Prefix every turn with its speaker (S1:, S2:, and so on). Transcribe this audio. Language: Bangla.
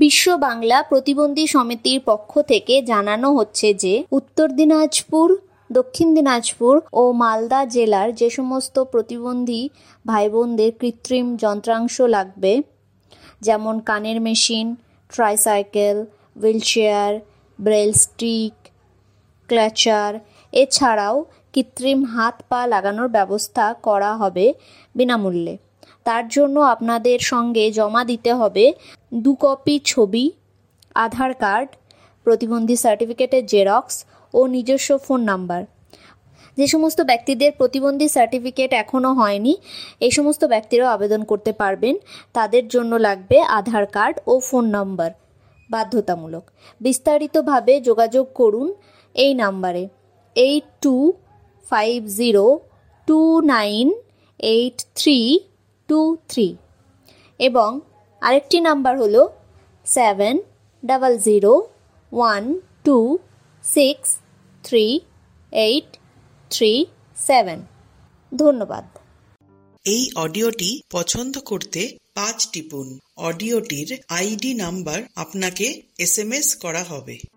S1: বিশ্ব বাংলা প্রতিবন্ধী সমিতির পক্ষ থেকে জানানো হচ্ছে যে উত্তর দিনাজপুর, দক্ষিণ দিনাজপুর ও মালদা জেলার যে সমস্ত প্রতিবন্ধী ভাই বোনদের কৃত্রিম যন্ত্রাংশ লাগবে, যেমন কানের machine, tricycle, wheelchair, braille stick, ক্লাচার, এছাড়াও কৃত্রিম হাত পা লাগানোর ব্যবস্থা করা হবে বিনামূল্যে। তার জন্য আপনাদের সঙ্গে জমা দিতে হবে 2 কপি ছবি, আধার কার্ড, প্রতিবন্ধী সার্টিফিকেটের জেরক্স ও নিজস্ব ফোন নাম্বার। যে সমস্ত ব্যক্তিদের প্রতিবন্ধী সার্টিফিকেট এখনও হয়নি, এই সমস্ত ব্যক্তিরাও আবেদন করতে পারবেন। তাদের জন্য লাগবে আধার কার্ড ও ফোন নাম্বার, বাধ্যতামূলক। বিস্তারিতভাবে যোগাযোগ করুন এই নাম্বারে 8250298323 এবং আরেকটি নাম্বার হলো 700012638337। ধন্যবাদ।
S2: এই অডিওটি পছন্দ করতে 5 টিপুন। অডিওটির আইডি নাম্বার আপনাকে SMS করা হবে।